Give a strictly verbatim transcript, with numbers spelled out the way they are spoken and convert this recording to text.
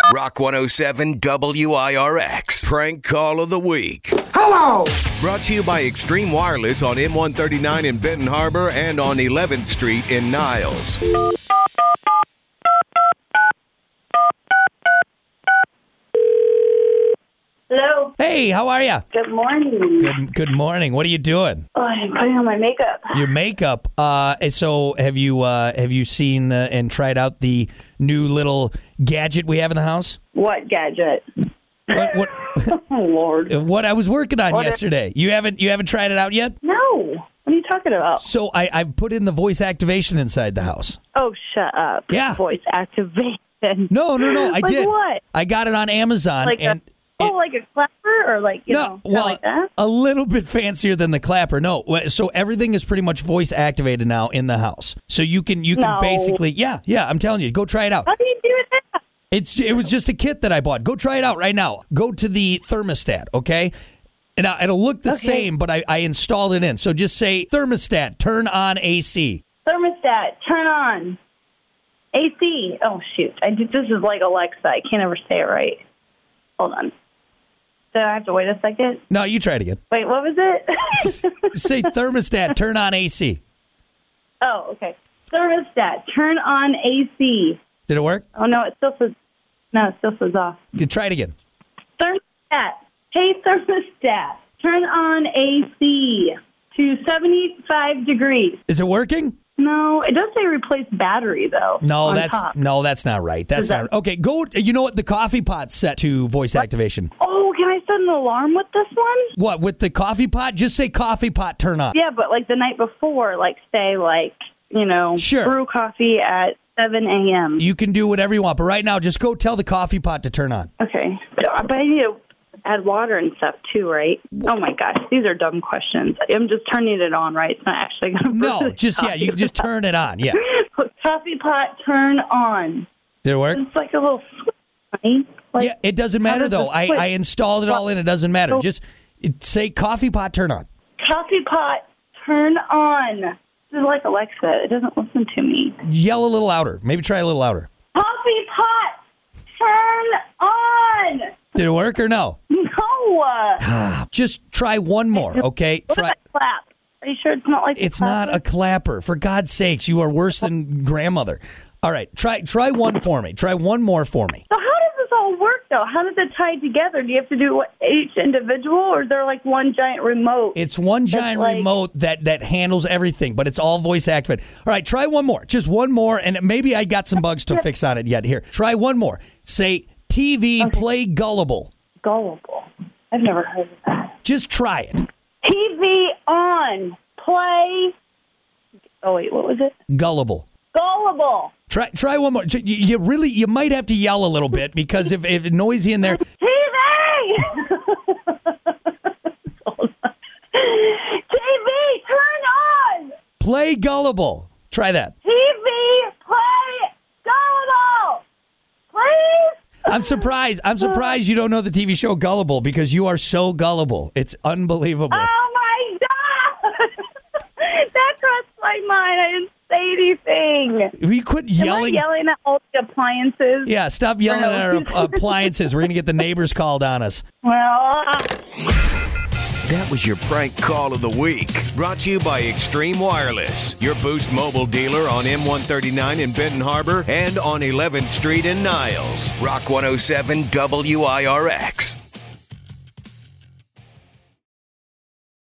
Rock one oh seven W I R X. Prank Call of the Week. Hello! Brought to you by Extreme Wireless on M one thirty-nine in Benton Harbor and on eleventh Street in Niles. Hello. Hey, how are you? Good morning. Good, good morning. What are you doing? Oh, I'm putting on my makeup. Your makeup. Uh, so have you uh, have you seen uh, and tried out the new little gadget we have in the house? What gadget? What what, Oh, Lord. what I was working on What is- yesterday. You haven't you haven't tried it out yet? No. What are you talking about? So I I put in the voice activation inside the house. Oh, shut up. Yeah. Voice activation. No, no, no. I Like did. what? I got it on Amazon Like and. a, oh, like a clapper or like, you No, know, kinda well, like that? a little bit fancier than the clapper. No, so everything is pretty much voice activated now in the house. So you can you can No. basically, yeah, yeah. I'm telling you, go try it out. How do you do that? It's it was just a kit that I bought. Go try it out right now. Go to the thermostat, okay? And now it'll look the Okay. same, but I, I installed it in. So just say thermostat, turn on A C. Thermostat, turn on. A C. Oh, shoot. I did, this is like Alexa. I can't ever say it right. Hold on. Do I have to wait a second? No, you try it again. Wait, what was it? Say thermostat, turn on A C. Oh, okay. Thermostat, turn on A C. Did it work? Oh, no, it still says, no, it still says off. You try it again. Thermostat, hey, thermostat, turn on A C to seventy-five degrees. Is it working? No, it does say replace battery, though. No, on that's top. no, that's not right. That's Is that- not okay. Go. You know what? The coffee pot's set to voice activation. Oh, can I set an alarm with this one? What with the coffee pot? Just say coffee pot turn on. Yeah, but like the night before, like say like, you know, Sure. brew coffee at seven a.m. You can do whatever you want, but right now, just go tell the coffee pot to turn on. Okay. But I need to add water and stuff too, right? Oh my gosh, these are dumb questions. I'm just turning it on, right? It's not actually going to No, just yeah, you just turn it on. Yeah. Coffee pot turn on. Did it work? It's like a little switch, right? Like, Yeah, it doesn't how matter does though. this I, switch? I installed it all in. It doesn't matter. So- Just it- say coffee pot turn on. Coffee pot turn on. This is like Alexa. It doesn't listen to me. Yell a little louder. Maybe try a little louder. Coffee pot turn on. Did it work or no? No. Just try one more, okay? What Try. about clap? Are you sure it's not like It's not a clapper. For God's sakes, you are worse than grandmother. All right, try try one for me. Try one more for me. So how does this all work, though? How does it tie together? Do you have to do what, each individual, or is there like one giant remote? It's one giant like- remote that, that handles everything, but it's all voice activated. All right, try one more. Just one more, and maybe I got some bugs to fix on it yet. Here, try one more. Say, T V, play Gullible. Gullible. I've never heard of that. Just try it. T V on. Play. Oh, wait, what was it? Gullible. Gullible. Try try one more. You, you really you might have to yell a little bit because if if it's noisy in there. T V! Hold on. T V, turn on! Play Gullible. Try that. T V, play Gullible! Please? I'm surprised. I'm surprised you don't know the T V show Gullible because you are so gullible. It's unbelievable. Oh, my God! That crossed my mind. I didn't say anything. We quit yelling. Am I yelling at all the appliances? Yeah, stop yelling No. at our ap- appliances. We're going to get the neighbors called on us. Well, uh, That was your prank call of the week. Brought to you by Extreme Wireless, your Boost mobile dealer on M one thirty-nine in Benton Harbor and on eleventh Street in Niles. Rock one oh seven W I R X.